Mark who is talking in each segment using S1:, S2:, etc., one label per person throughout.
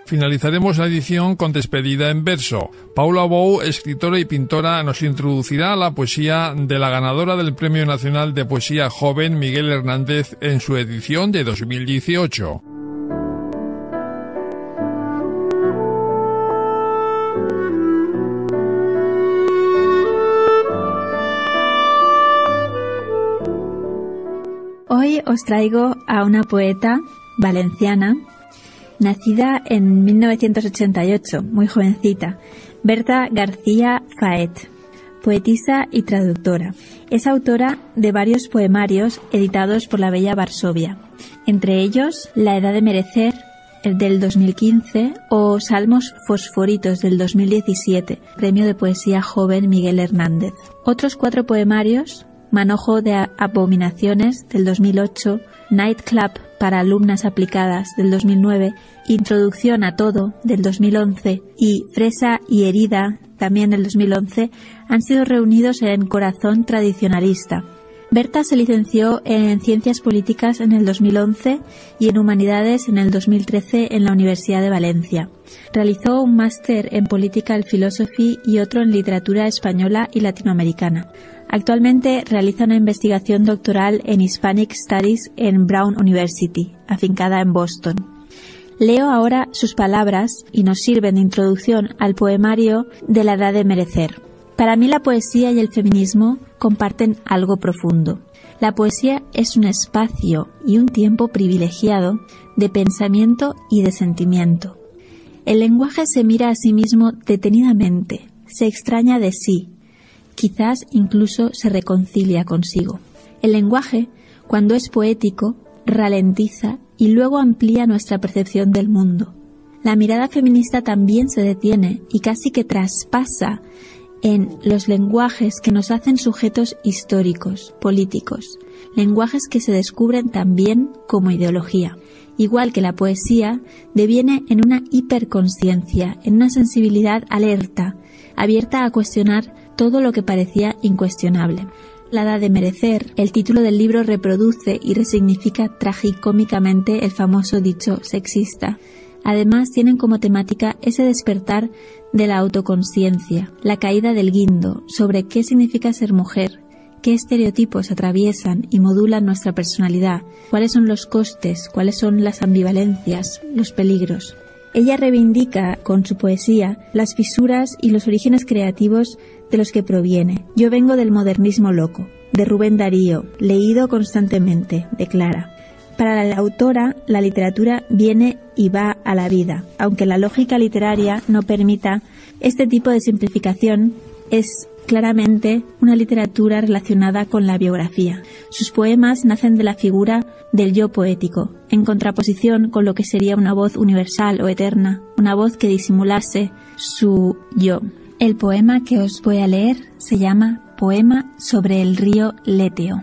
S1: Finalizaremos la edición con despedida en verso. Paula Bou, escritora y pintora, nos introducirá a la poesía de la ganadora del Premio Nacional de Poesía Joven, Miguel Hernández, en su edición de 2018.
S2: Hoy os traigo a una poeta valenciana, nacida en 1988, muy jovencita, Berta García Faet, poetisa y traductora. Es autora de varios poemarios editados por la Bella Varsovia, entre ellos La Edad de Merecer, el del 2015, o Salmos Fosforitos del 2017, Premio de Poesía Joven Miguel Hernández. Otros 4 poemarios: Manojo de Abominaciones del 2008, Nightclub para alumnas aplicadas del 2009, Introducción a todo del 2011 y Fresa y herida también del 2011, han sido reunidos en Corazón Tradicionalista. Berta se licenció en Ciencias Políticas en el 2011 y en Humanidades en el 2013 en la Universidad de Valencia. Realizó un máster en Political Philosophy y otro en Literatura Española y Latinoamericana. Actualmente realiza una investigación doctoral en Hispanic Studies en Brown University, afincada en Boston. Leo ahora sus palabras y nos sirven de introducción al poemario de La Edad de Merecer. Para mí la poesía y el feminismo comparten algo profundo. La poesía es un espacio y un tiempo privilegiado de pensamiento y de sentimiento. El lenguaje se mira a sí mismo detenidamente, se extraña de sí, quizás incluso se reconcilia consigo. El lenguaje, cuando es poético, ralentiza y luego amplía nuestra percepción del mundo. La mirada feminista también se detiene y casi que traspasa en los lenguajes que nos hacen sujetos históricos, políticos, lenguajes que se descubren también como ideología. Igual que la poesía, deviene en una hiperconsciencia, en una sensibilidad alerta, abierta a cuestionar todo lo que parecía incuestionable. La Edad de Merecer, el título del libro, reproduce y resignifica tragicómicamente el famoso dicho sexista. Además, tienen como temática ese despertar de la autoconciencia, la caída del guindo sobre qué significa ser mujer, qué estereotipos atraviesan y modulan nuestra personalidad, cuáles son los costes, cuáles son las ambivalencias, los peligros. Ella reivindica con su poesía las fisuras y los orígenes creativos de los que proviene. Yo vengo del modernismo loco, de Rubén Darío, leído constantemente, declara. Para la autora, la literatura viene y va a la vida. Aunque la lógica literaria no permita este tipo de simplificación, es claramente una literatura relacionada con la biografía. Sus poemas nacen de la figura del yo poético, en contraposición con lo que sería una voz universal o eterna, una voz que disimulase su yo. El poema que os voy a leer se llama Poema sobre el río Leteo.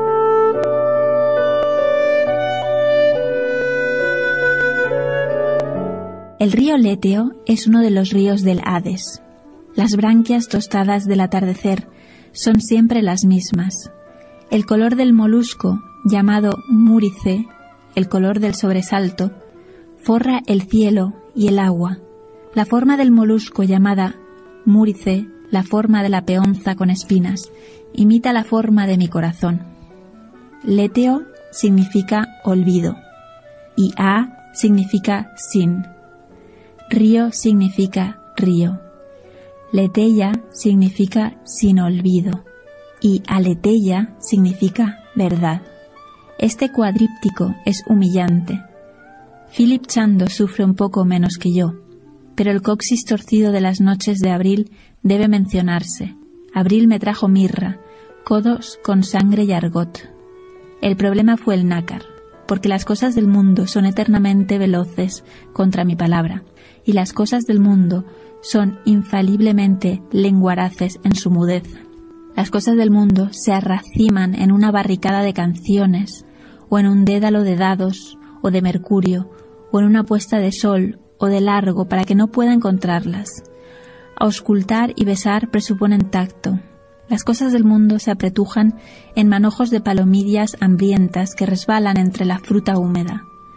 S2: El río Leteo es uno de los ríos del Hades. Las branquias tostadas del atardecer son siempre las mismas. El color del molusco, llamado múrice, el color del sobresalto, forra el cielo y el agua. La forma del molusco, llamada múrice, la forma de la peonza con espinas, imita la forma de mi corazón. Leteo significa olvido y a significa sin. Río significa río. Leteia significa sin olvido y aleteia significa verdad. Este cuadríptico es humillante. Philip Chando sufre un poco menos que yo, pero el coxis torcido de las noches de abril debe mencionarse. Abril me trajo mirra, codos con sangre y argot. El problema fue el nácar, porque las cosas del mundo son eternamente veloces contra mi palabra, y las cosas del mundo son infaliblemente lenguaraces en su mudez. Las cosas del mundo se arraciman en una barricada de canciones, o en un dédalo de dados, o de mercurio, o en una puesta de sol, o de largo, para que no pueda encontrarlas. Auscultar y besar presuponen tacto. Las cosas del mundo se apretujan en manojos de palomillas hambrientas que resbalan entre la fruta húmeda.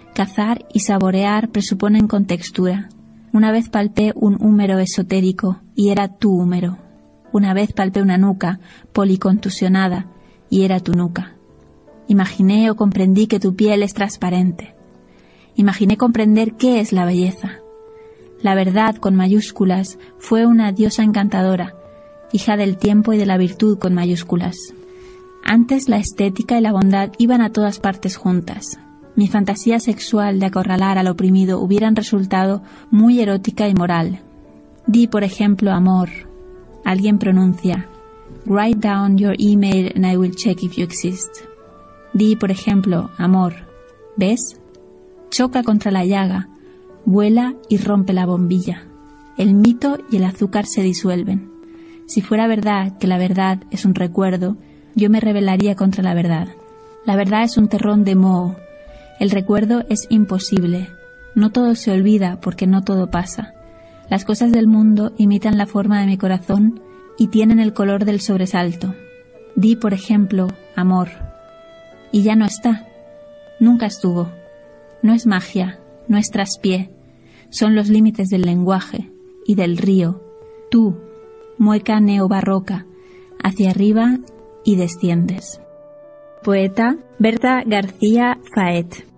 S2: Cazar y saborear presuponen contextura. Una vez palpé un húmero esotérico y era tu húmero. Una vez palpé una nuca policontusionada y era tu nuca. Imaginé o comprendí que tu piel es transparente. Imaginé comprender qué es la belleza. La verdad con mayúsculas fue una diosa encantadora, hija del tiempo y de la virtud con mayúsculas. Antes la estética y la bondad iban a todas partes juntas. Mi fantasía sexual de acorralar al oprimido hubieran resultado muy erótica y moral. Di, por ejemplo, amor. Alguien pronuncia, write down your email and I will check if you exist. Di, por ejemplo, amor. ¿Ves? Choca contra la llaga, vuela y rompe la bombilla. El mito y el azúcar se disuelven. Si fuera verdad que la verdad es un recuerdo, yo me rebelaría contra la verdad. La verdad es un terrón de moho. El recuerdo es imposible. No todo se olvida porque no todo pasa. Las cosas del mundo imitan la forma de mi corazón y tienen el color del sobresalto. Di, por ejemplo, amor. Y ya no está. Nunca estuvo. No es magia, no es traspié. Son los límites del lenguaje y del río. Tú, mueca neobarroca, hacia arriba y desciendes. Poeta Berta García Faet.